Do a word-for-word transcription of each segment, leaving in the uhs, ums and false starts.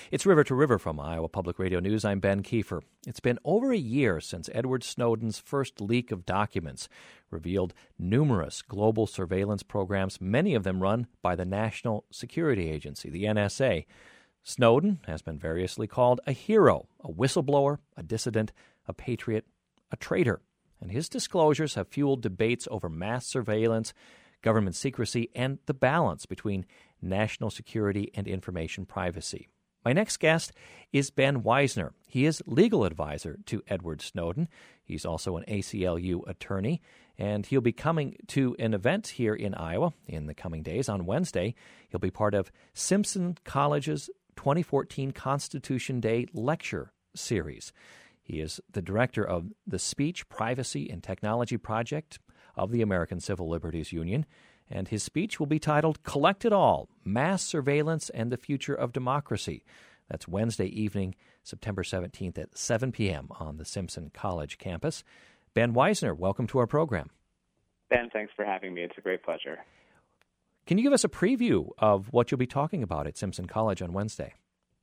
It's River to River from Iowa Public Radio News. I'm Ben Kiefer. It's been over a year since Edward Snowden's first leak of documents revealed numerous global surveillance programs, many of them run by the National Security Agency, the N S A. Snowden has been variously called a hero, a whistleblower, a dissident, a patriot, a traitor. And his disclosures have fueled debates over mass surveillance, government secrecy, and the balance between national security and information privacy. My next guest is Ben Wizner. He is legal advisor to Edward Snowden. He's also an A C L U attorney, and he'll be coming to an event here in Iowa in the coming days. On Wednesday, he'll be part of Simpson College's twenty fourteen Constitution Day lecture series. He is the director of the Speech, Privacy, and Technology Project of the American Civil Liberties Union, and his speech will be titled Collect It All, Mass Surveillance and the Future of Democracy. That's Wednesday evening, September seventeenth at seven p.m. on the Simpson College campus. Ben Wizner, welcome to our program. Ben, thanks for having me. It's a great pleasure. Can you give us a preview of what you'll be talking about at Simpson College on Wednesday?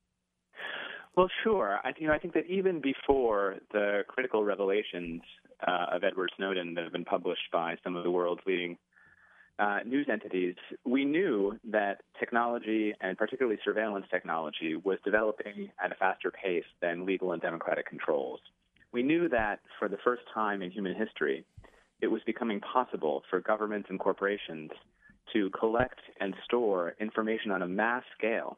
Well, sure. I, you know, I think that even before the critical revelations uh, of Edward Snowden that have been published by some of the world's leading uh, news entities, we knew that technology, and particularly surveillance technology, was developing at a faster pace than legal and democratic controls. We knew that for the first time in human history, it was becoming possible for governments and corporations to collect and store information on a mass scale.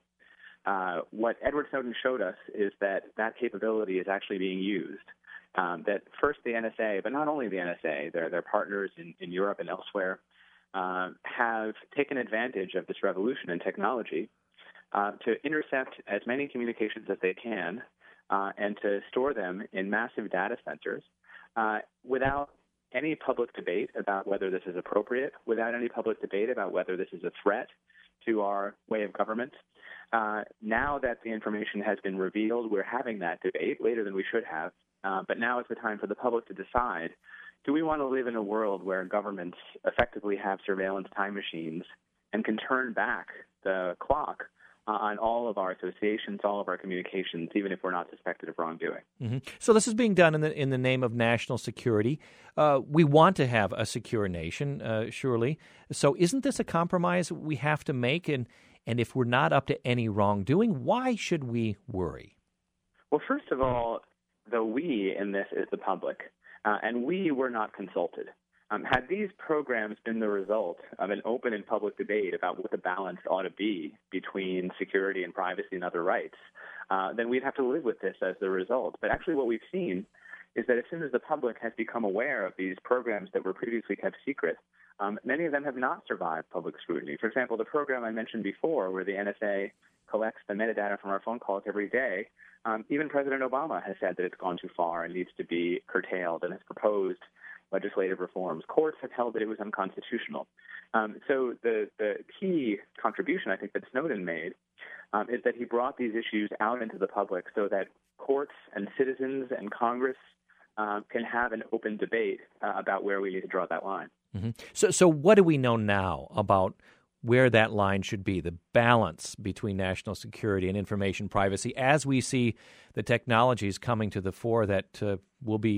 Uh, what Edward Snowden showed us is that that capability is actually being used. Um, that first the N S A, but not only the N S A, their, their partners in, in Europe and elsewhere, uh, have taken advantage of this revolution in technology uh, to intercept as many communications as they can uh, and to store them in massive data centers uh, without any public debate about whether this is appropriate, without any public debate about whether this is a threat to our way of government. Uh, now that the information has been revealed, we're having that debate later than we should have. Uh, but now is the time for the public to decide, do we want to live in a world where governments effectively have surveillance time machines and can turn back the clock uh, on all of our associations, all of our communications, even if we're not suspected of wrongdoing? Mm-hmm. So this is being done in the in the name of national security. Uh, we want to have a secure nation, uh, surely. So isn't this a compromise we have to make? And And if we're not up to any wrongdoing, why should we worry? Well, first of all, the we in this is the public, uh, and we were not consulted. Um, had these programs been the result of an open and public debate about what the balance ought to be between security and privacy and other rights, uh, then we'd have to live with this as the result. But actually what we've seen is that as soon as the public has become aware of these programs that were previously kept secret, Um, many of them have not survived public scrutiny. For example, the program I mentioned before, where the N S A collects the metadata from our phone calls every day, um, even President Obama has said that it's gone too far and needs to be curtailed and has proposed legislative reforms. Courts have held that it was unconstitutional. Um, so the, the key contribution, I think, that Snowden made um, is that he brought these issues out into the public so that courts and citizens and Congress uh, can have an open debate uh, about where we need to draw that line. Mm-hmm. So, so what do we know now about where that line should be, the balance between national security and information privacy, as we see the technologies coming to the fore that uh, will be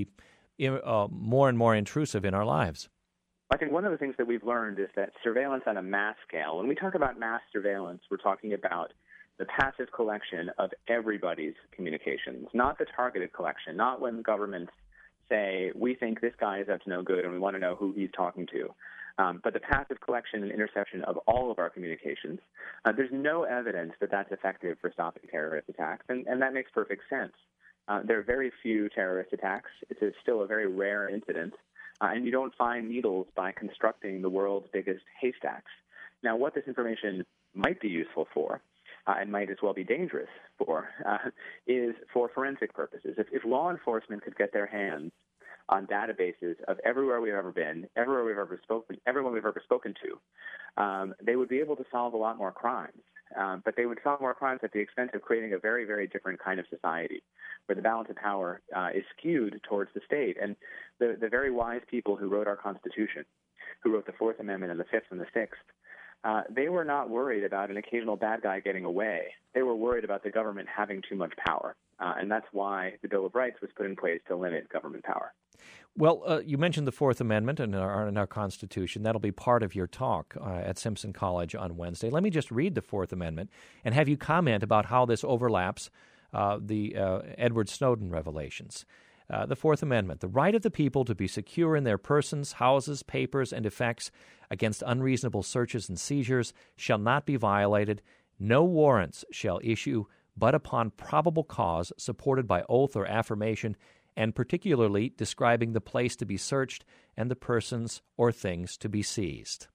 uh, more and more intrusive in our lives? I think one of the things that we've learned is that surveillance on a mass scale, when we talk about mass surveillance, we're talking about the passive collection of everybody's communications, not the targeted collection, not when governments say, we think this guy is up to no good and we want to know who he's talking to. Um, but the passive collection and interception of all of our communications, uh, there's no evidence that that's effective for stopping terrorist attacks, and, and that makes perfect sense. Uh, there are very few terrorist attacks. It's a, still a very rare incident, uh, and you don't find needles by constructing the world's biggest haystacks. Now, what this information might be useful for, Uh, and might as well be dangerous for, uh, is for forensic purposes. If, if law enforcement could get their hands on databases of everywhere we've ever been, everywhere we've ever spoken, everyone we've ever spoken to, um, they would be able to solve a lot more crimes. Um, but they would solve more crimes at the expense of creating a very, very different kind of society, where the balance of power uh, is skewed towards the state. And the, the very wise people who wrote our Constitution, who wrote the Fourth Amendment and the Fifth and the Sixth, uh, they were not worried about an occasional bad guy getting away. They were worried about the government having too much power. Uh, and that's why the Bill of Rights was put in place to limit government power. Well, uh, you mentioned the Fourth Amendment in our, in our Constitution. That'll be part of your talk uh, at Simpson College on Wednesday. Let me just read the Fourth Amendment and have you comment about how this overlaps uh, the uh, Edward Snowden revelations. Uh, the Fourth Amendment, the right of the people to be secure in their persons, houses, papers, and effects against unreasonable searches and seizures shall not be violated. No warrants shall issue but upon probable cause supported by oath or affirmation, and particularly describing the place to be searched and the persons or things to be seized.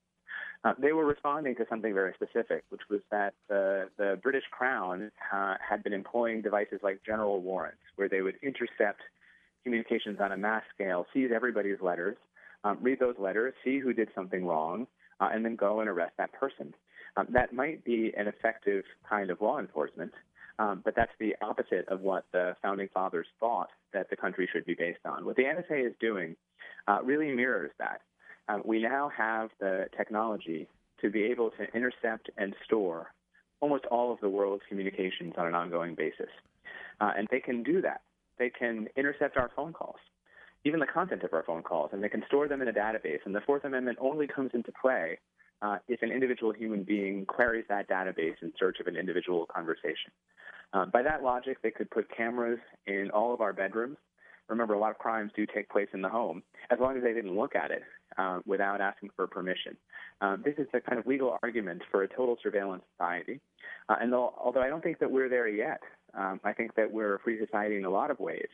Uh, they were responding to something very specific, which was that uh, the British Crown uh, had been employing devices like general warrants, where they would intercept communications on a mass scale, seize everybody's letters, um, read those letters, see who did something wrong, uh, and then go and arrest that person. Um, that might be an effective kind of law enforcement, um, but that's the opposite of what the Founding Fathers thought that the country should be based on. What the N S A is doing uh, really mirrors that. Um, we now have the technology to be able to intercept and store almost all of the world's communications on an ongoing basis. Uh, and they can do that. They can intercept our phone calls, even the content of our phone calls, and they can store them in a database. And the Fourth Amendment only comes into play uh, if an individual human being queries that database in search of an individual conversation. Uh, by that logic, they could put cameras in all of our bedrooms. Remember, a lot of crimes do take place in the home, as long as they didn't look at it uh, without asking for permission. Um, this is the kind of legal argument for a total surveillance society. Uh, and though, although I don't think that we're there yet, um, I think that we're a free society in a lot of ways.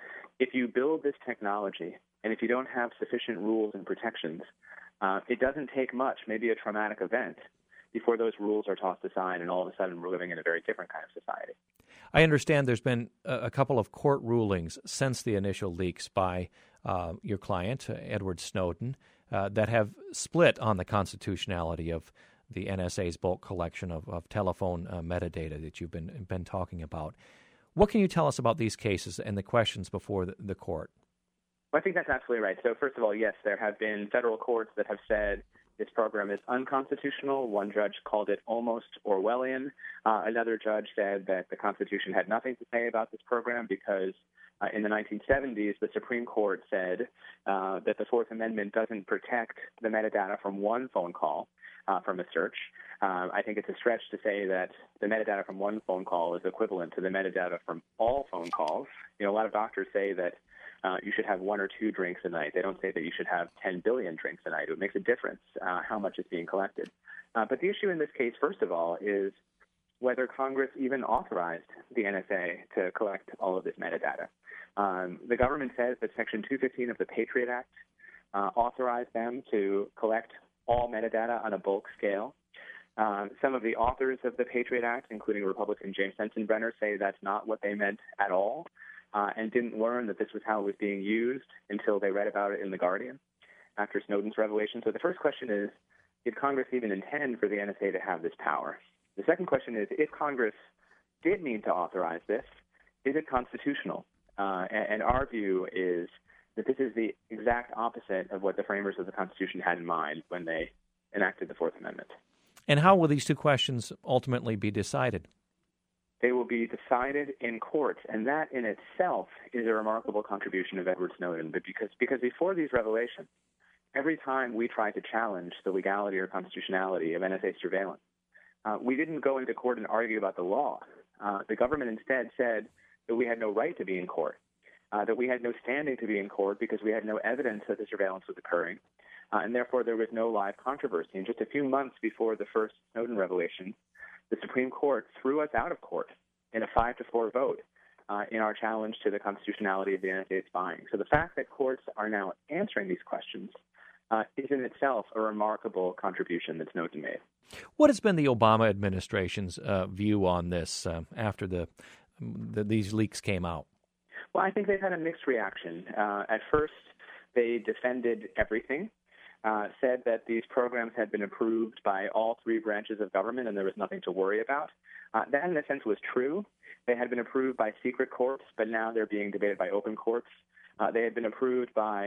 If you build this technology, and if you don't have sufficient rules and protections, uh, it doesn't take much, maybe a traumatic event, before those rules are tossed aside, and all of a sudden we're living in a very different kind of society. I understand there's been a couple of court rulings since the initial leaks by uh, your client, Edward Snowden, uh, that have split on the constitutionality of the N S A's bulk collection of, of telephone uh, metadata that you've been been talking about. What can you tell us about these cases and the questions before the, the court? Well, I think that's absolutely right. So first of all, yes, there have been federal courts that have said this program is unconstitutional. One judge called it almost Orwellian. Uh, another judge said that the Constitution had nothing to say about this program because uh, in the nineteen seventies, the Supreme Court said uh, that the Fourth Amendment doesn't protect the metadata from one phone call uh, from a search. Uh, I think it's a stretch to say that the metadata from one phone call is equivalent to the metadata from all phone calls. You know, a lot of doctors say that Uh, you should have one or two drinks a night. They don't say that you should have ten billion drinks a night. It makes a difference uh, how much is being collected. Uh, but the issue in this case, first of all, is whether Congress even authorized the N S A to collect all of this metadata. Um, the government says that Section two fifteen of the Patriot Act uh, authorized them to collect all metadata on a bulk scale. Uh, some of the authors of the Patriot Act, including Republican James Sensenbrenner, say that's not what they meant at all. Uh, and didn't learn that this was how it was being used until they read about it in The Guardian after Snowden's revelation. So the first question is, did Congress even intend for the N S A to have this power? The second question is, if Congress did mean to authorize this, is it constitutional? Uh, and, and our view is that this is the exact opposite of what the framers of the Constitution had in mind when they enacted the Fourth Amendment. And how will these two questions ultimately be decided? They will be decided in courts, and that in itself is a remarkable contribution of Edward Snowden. But because because before these revelations, every time we tried to challenge the legality or constitutionality of N S A surveillance, uh, we didn't go into court and argue about the law. Uh, the government instead said that we had no right to be in court, uh, that we had no standing to be in court because we had no evidence that the surveillance was occurring, uh, and therefore there was no live controversy. And just a few months before the first Snowden revelation, the Supreme Court threw us out of court in a five to four vote uh, in our challenge to the constitutionality of the N S A spying. So the fact that courts are now answering these questions uh, is in itself a remarkable contribution that Snowden made. What has been the Obama administration's uh, view on this uh, after the, the these leaks came out? Well, I think they've had a mixed reaction. Uh, at first, they defended everything. Uh, said that these programs had been approved by all three branches of government and there was nothing to worry about. Uh, that, in a sense, was true. They had been approved by secret courts, but now they're being debated by open courts. Uh, they had been approved by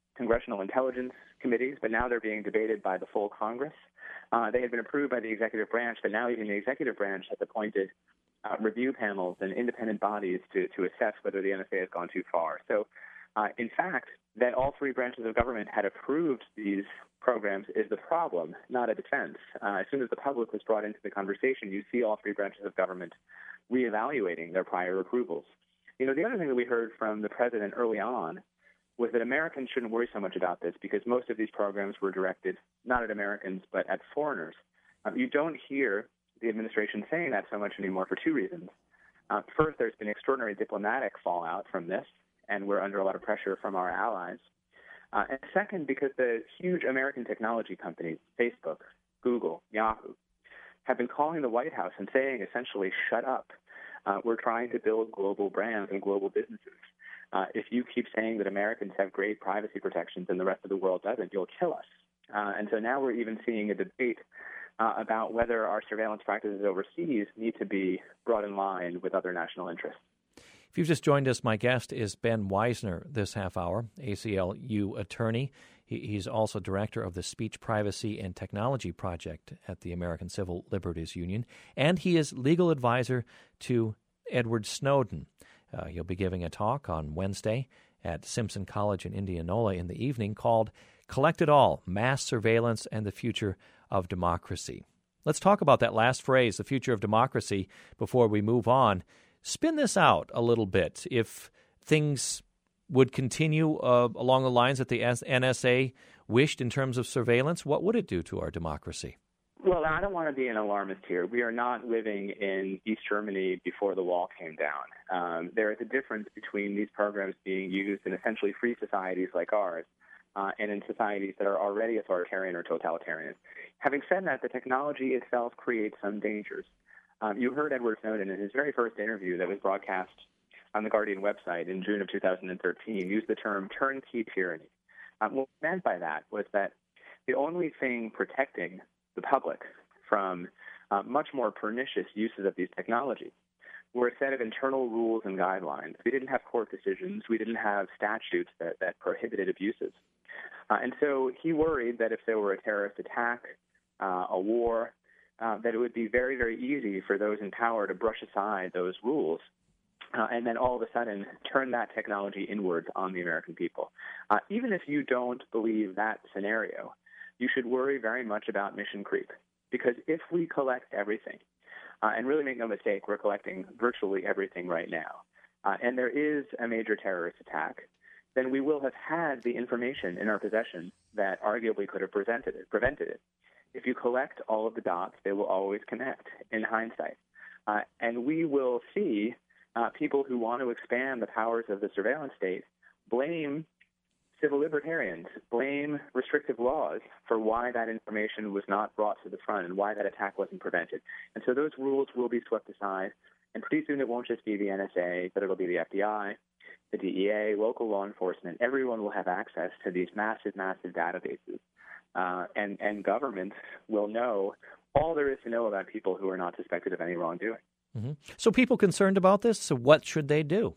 congressional intelligence committees, but now they're being debated by the full Congress. Uh, they had been approved by the executive branch, but now even the executive branch has appointed uh, review panels and independent bodies to, to assess whether the N S A has gone too far. So, uh, in fact, that all three branches of government had approved these programs is the problem, not a defense. Uh, as soon as the public was brought into the conversation, you see all three branches of government reevaluating their prior approvals. You know, the other thing that we heard from the president early on was that Americans shouldn't worry so much about this because most of these programs were directed not at Americans but at foreigners. Um, you don't hear the administration saying that so much anymore for two reasons. Uh, first, there's been extraordinary diplomatic fallout from this, and we're under a lot of pressure from our allies. Uh, and second, because the huge American technology companies, Facebook, Google, Yahoo, have been calling the White House and saying essentially, shut up. Uh, we're trying to build global brands and global businesses. Uh, if you keep saying that Americans have great privacy protections and the rest of the world doesn't, you'll kill us. Uh, and so now we're even seeing a debate uh, about whether our surveillance practices overseas need to be brought in line with other national interests. If you've just joined us, my guest is Ben Weisner this half hour, A C L U attorney. He, he's also director of the Speech Privacy and Technology Project at the American Civil Liberties Union, and he is legal advisor to Edward Snowden. Uh, he'll be giving a talk on Wednesday at Simpson College in Indianola in the evening called Collect It All, Mass Surveillance and the Future of Democracy. Let's talk about that last phrase, the future of democracy, before we move on. Spin this out a little bit. If things would continue uh, along the lines that the N S A wished in terms of surveillance, what would it do to our democracy? Well, I don't want to be an alarmist here. We are not living in East Germany before the wall came down. Um, there is a difference between these programs being used in essentially free societies like ours uh, and in societies that are already authoritarian or totalitarian. Having said that, the technology itself creates some dangers. Um, you heard Edward Snowden in his very first interview that was broadcast on the Guardian website in June of two thousand thirteen use the term turnkey tyranny. Um, what he meant by that was that the only thing protecting the public from uh, much more pernicious uses of these technologies were a set of internal rules and guidelines. We didn't have court decisions. We didn't have statutes that, that prohibited abuses. Uh, and so he worried that if there were a terrorist attack, uh, a war, uh, that it would be very, very easy for those in power to brush aside those rules Uh, and then all of a sudden turn that technology inwards on the American people. Uh, even if you don't believe that scenario, you should worry very much about mission creep. Because if we collect everything, uh, and really make no mistake, we're collecting virtually everything right now, uh, and there is a major terrorist attack, then we will have had the information in our possession that arguably could have prevented it. Prevented it. If you collect all of the dots, they will always connect in hindsight. Uh, and we will see Uh, people who want to expand the powers of the surveillance state blame civil libertarians, blame restrictive laws for why that information was not brought to the front and why that attack wasn't prevented. And so those rules will be swept aside, and pretty soon it won't just be the N S A, but it'll be the F B I, the D E A, local law enforcement. Everyone will have access to these massive, massive databases, uh, and, and governments will know all there is to know about people who are not suspected of any wrongdoing. Mm-hmm. So people concerned about this, so what should they do?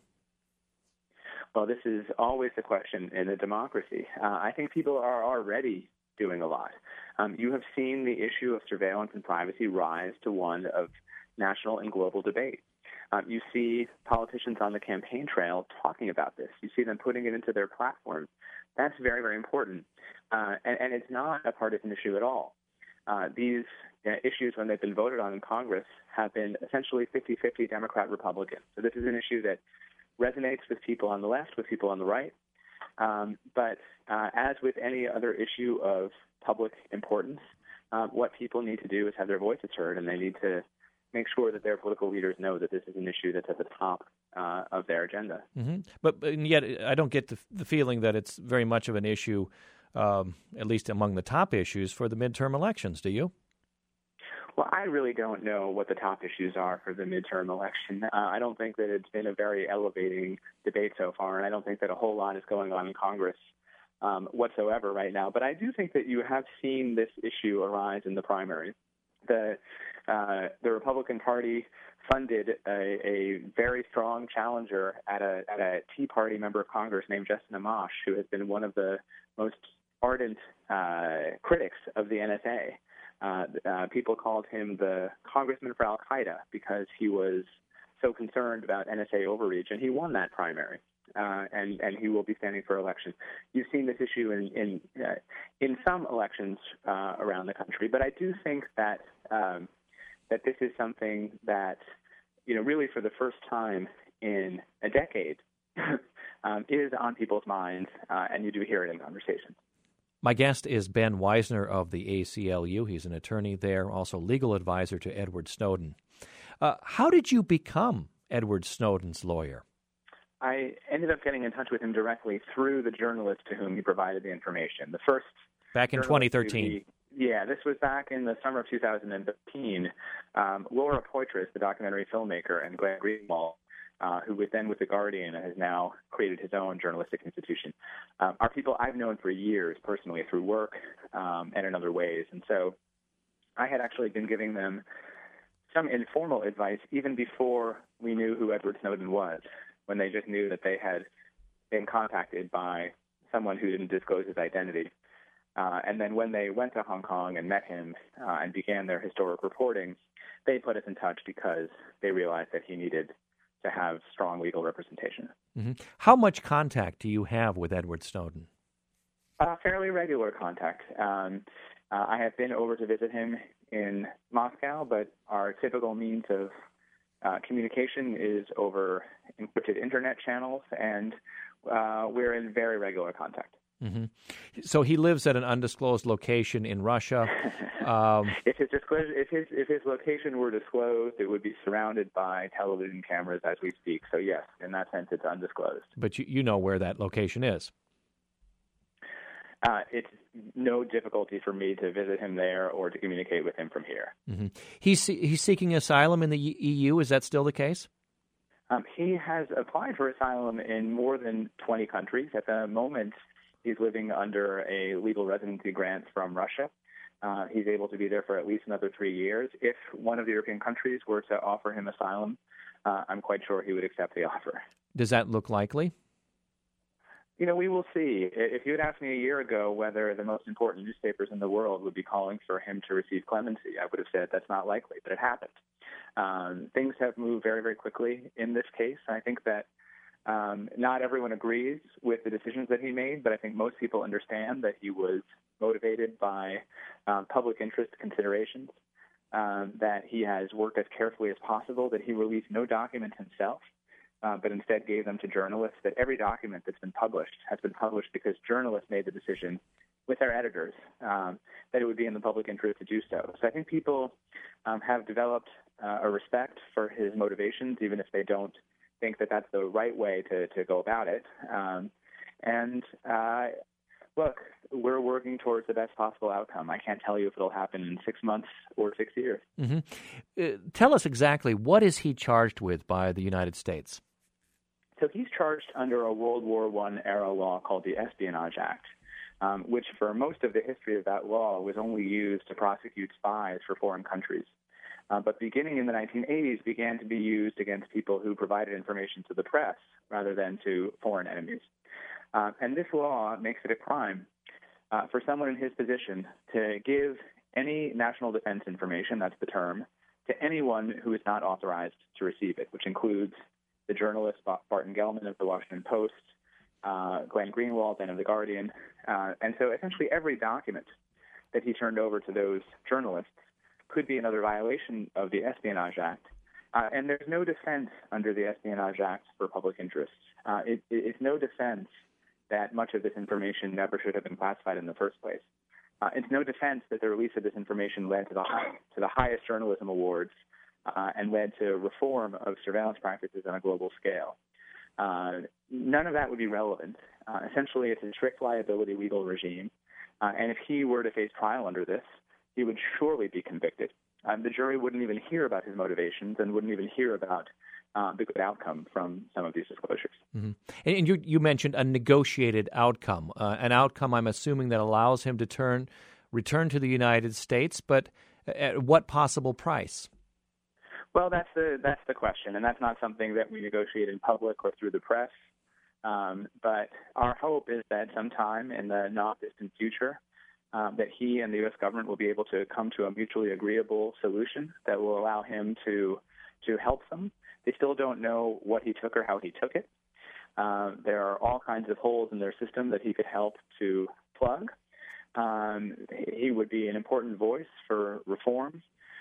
Well, this is always the question in a democracy. Uh, I think people are already doing a lot. Um, you have seen the issue of surveillance and privacy rise to one of national and global debate. Um, you see politicians on the campaign trail talking about this. You see them putting it into their platforms. That's very, very important. Uh, and, and it's not a partisan issue at all. Uh, these uh, issues, when they've been voted on in Congress, have been essentially fifty-fifty Democrat-Republican. So this is an issue that resonates with people on the left, with people on the right. Um, but uh, as with any other issue of public importance, uh, what people need to do is have their voices heard, and they need to make sure that their political leaders know that this is an issue that's at the top uh, of their agenda. Mm-hmm. But, but yet I don't get the, the feeling that it's very much of an issue, um, at least among the top issues, for the midterm elections. Do you? Well, I really don't know what the top issues are for the midterm election. Uh, I don't think that it's been a very elevating debate so far, and I don't think that a whole lot is going on in Congress um, whatsoever right now. But I do think that you have seen this issue arise in the primaries. The uh, the Republican Party funded a, a very strong challenger at a at a Tea Party member of Congress named Justin Amash, who has been one of the most ardent uh, critics of the N S A. Uh, uh, people called him the congressman for Al-Qaeda because he was so concerned about N S A overreach, and he won that primary. Uh, and, and he will be standing for election. You've seen this issue in in, uh, in some elections uh, around the country, but I do think that um, that this is something that, you know, really for the first time in a decade um, is on people's minds, uh, and you do hear it in conversations. My guest is Ben Weisner of the A C L U. He's an attorney there, also legal advisor to Edward Snowden. Uh, how did you become Edward Snowden's lawyer? I ended up getting in touch with him directly through the journalist to whom he provided the information. The first back in twenty thirteen. He, yeah, this was back in the summer of two thousand thirteen. Um, Laura Poitras, the documentary filmmaker, and Glenn Greenwald, uh, who was then with The Guardian and has now created his own journalistic institution, um, are people I've known for years personally through work um, and in other ways. And so I had actually been giving them some informal advice even before we knew who Edward Snowden was, when they just knew that they had been contacted by someone who didn't disclose his identity. Uh, and then when they went to Hong Kong and met him uh, and began their historic reporting, they put us in touch because they realized that he needed to have strong legal representation. Mm-hmm. How much contact do you have with Edward Snowden? Uh, fairly regular contact. Um, uh, I have been over to visit him in Moscow, but our typical means of Uh, communication is over encrypted internet channels, and uh, we're in very regular contact. Mm-hmm. So he lives at an undisclosed location in Russia. Um, if his disclosure, if his if his location were disclosed, it would be surrounded by television cameras as we speak. So yes, in that sense, it's undisclosed. But you, you know where that location is. Uh, it's no difficulty for me to visit him there or to communicate with him from here. Mm-hmm. He's he's seeking asylum in the E U. Is that still the case? Um, he has applied for asylum in more than twenty countries. At the moment, he's living under a legal residency grant from Russia. Uh, he's able to be there for at least another three years. If one of the European countries were to offer him asylum, uh, I'm quite sure he would accept the offer. Does that look likely? You know, we will see. If you had asked me a year ago whether the most important newspapers in the world would be calling for him to receive clemency, I would have said that's not likely, but it happened. Um, things have moved very, very quickly in this case. I think that um, not everyone agrees with the decisions that he made, but I think most people understand that he was motivated by um, public interest considerations, um, that he has worked as carefully as possible, that he released no documents himself, Uh, but instead gave them to journalists, that every document that's been published has been published because journalists made the decision with their editors um, that it would be in the public interest to do so. So I think people um, have developed uh, a respect for his motivations, even if they don't think that that's the right way to, to go about it. Um, and uh, look, we're working towards the best possible outcome. I can't tell you if it'll happen in six months or six years. Mm-hmm. Uh, tell us exactly, what is he charged with by the United States? So he's charged under a World War One era law called the Espionage Act, um, which for most of the history of that law was only used to prosecute spies for foreign countries. Uh, but beginning in the nineteen eighties, began to be used against people who provided information to the press rather than to foreign enemies. Uh, and this law makes it a crime uh, for someone in his position to give any national defense information, that's the term, to anyone who is not authorized to receive it, which includes the journalist Barton Gellman of the Washington Post, uh, Glenn Greenwald, then of The Guardian. Uh, and so essentially every document that he turned over to those journalists could be another violation of the Espionage Act. Uh, and there's no defense under the Espionage Act for public interest. Uh, it, it's no defense that much of this information never should have been classified in the first place. Uh, it's no defense that the release of this information led to the, high, to the highest journalism awards Uh, and led to reform of surveillance practices on a global scale. Uh, none of that would be relevant. Uh, essentially, it's a strict liability legal regime, uh, and if he were to face trial under this, he would surely be convicted. Um, the jury wouldn't even hear about his motivations and wouldn't even hear about uh, the good outcome from some of these disclosures. Mm-hmm. And, and you, you mentioned a negotiated outcome, uh, an outcome I'm assuming that allows him to turn, return to the United States, but at what possible price? Well, that's the that's the question, and that's not something that we negotiate in public or through the press. Um, but our hope is that sometime in the not distant future, um, that he and the U S government will be able to come to a mutually agreeable solution that will allow him to to help them. They still don't know what he took or how he took it. Uh, there are all kinds of holes in their system that he could help to plug. Um, he would be an important voice for reform,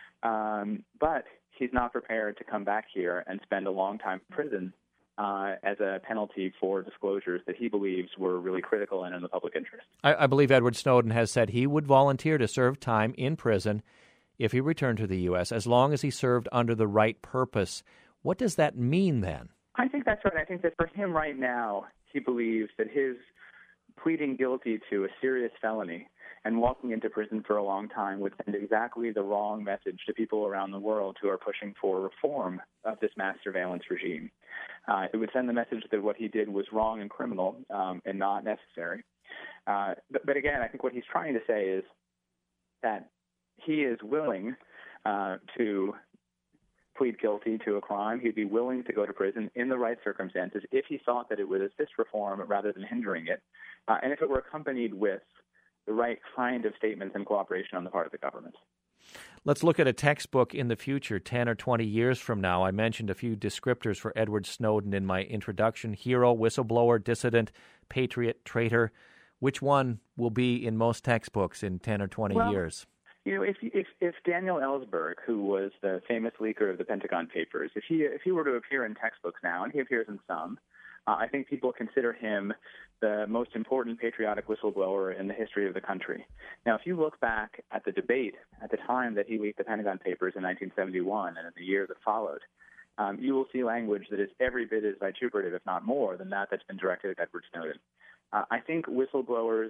um, but he's not prepared to come back here and spend a long time in prison uh, as a penalty for disclosures that he believes were really critical and in the public interest. I, I believe Edward Snowden has said he would volunteer to serve time in prison if he returned to the U S, as long as he served under the right purpose. What does that mean then? I think that's right. I think that for him right now, he believes that his pleading guilty to a serious felony and walking into prison for a long time would send exactly the wrong message to people around the world who are pushing for reform of this mass surveillance regime. Uh, it would send the message that what he did was wrong and criminal um, and not necessary. Uh, but, but again, I think what he's trying to say is that he is willing uh, to plead guilty to a crime. He'd be willing to go to prison in the right circumstances if he thought that it would assist reform rather than hindering it, uh, and if it were accompanied with the right kind of statements and cooperation on the part of the government. Let's look at a textbook in the future, ten or twenty years from now. I mentioned a few descriptors for Edward Snowden in my introduction: hero, whistleblower, dissident, patriot, traitor. Which one will be in most textbooks in ten or twenty well, years? You know, if, if if Daniel Ellsberg, who was the famous leaker of the Pentagon Papers, if he if he were to appear in textbooks now, and he appears in some, uh, I think people consider him the most important patriotic whistleblower in the history of the country. Now, if you look back at the debate at the time that he leaked the Pentagon Papers in nineteen seventy-one and in the year that followed, um, you will see language that is every bit as vituperative, if not more, than that that's been directed at Edward Snowden. Uh, I think whistleblowers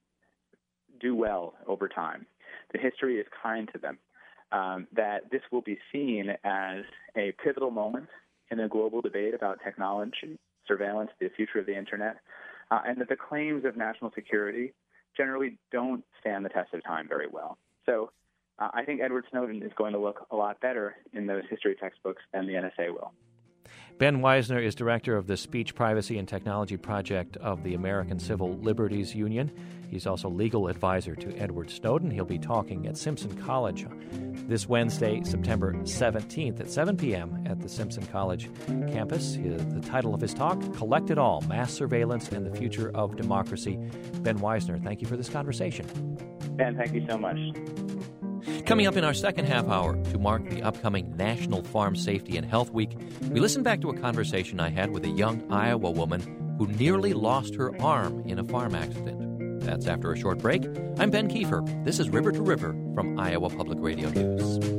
do well over time. The history is kind to them. Um, that this will be seen as a pivotal moment in the global debate about technology, surveillance, the future of the Internet, uh, and that the claims of national security generally don't stand the test of time very well. So uh, I think Edward Snowden is going to look a lot better in those history textbooks than the N S A will. Ben Wizner is director of the Speech, Privacy, and Technology Project of the American Civil Liberties Union. He's also legal advisor to Edward Snowden. He'll be talking at Simpson College this Wednesday, September seventeenth at seven p.m. at the Simpson College campus. The title of his talk, Collect It All, Mass Surveillance and the Future of Democracy. Ben Wizner, thank you for this conversation. Ben, thank you so much. Coming up in our second half hour, to mark the upcoming National Farm Safety and Health Week, we listen back to a conversation I had with a young Iowa woman who nearly lost her arm in a farm accident. That's after a short break. I'm Ben Kiefer. This is River to River from Iowa Public Radio News.